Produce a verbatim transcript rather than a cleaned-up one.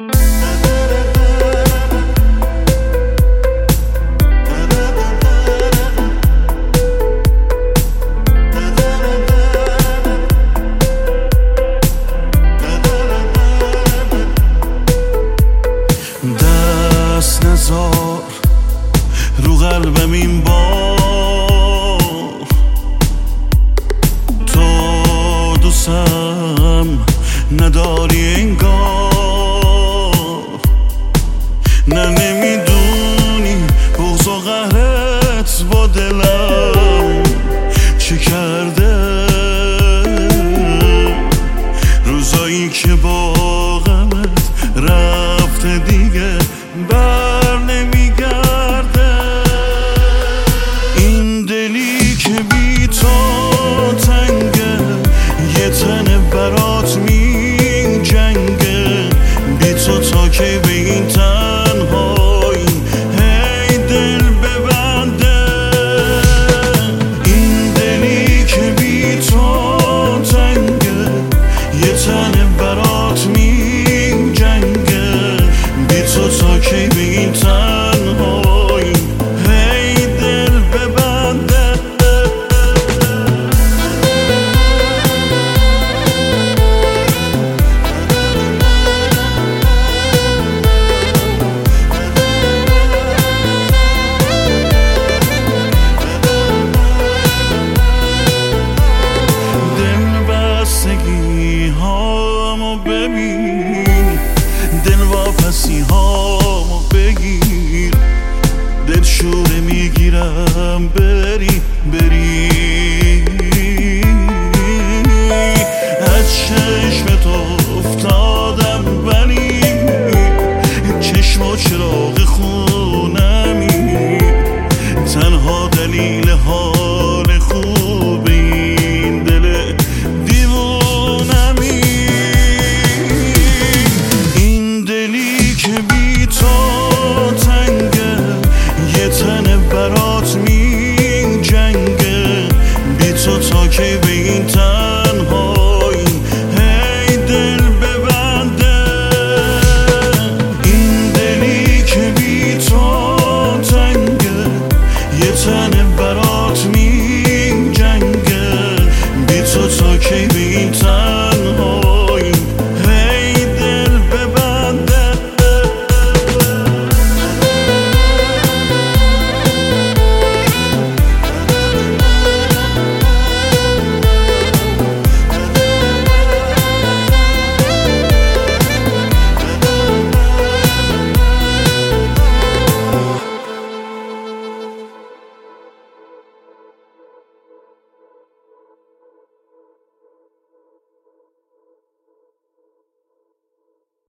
دست نزار رو قلبم این بار، تو دوستم نداری انگار. نه نمیدونی بغض و قهرت با دلم چی کرده، روزایی که با غمت رفته دیگه بر نمیگرده. این دلی که بی تو تنگه، یه تنه برات می جنگه، بی تو تا که به این تنهایی هی دل ببنده. این دلی که بی تو تنگه، یه تنه برات می جنگه، بی تو تا که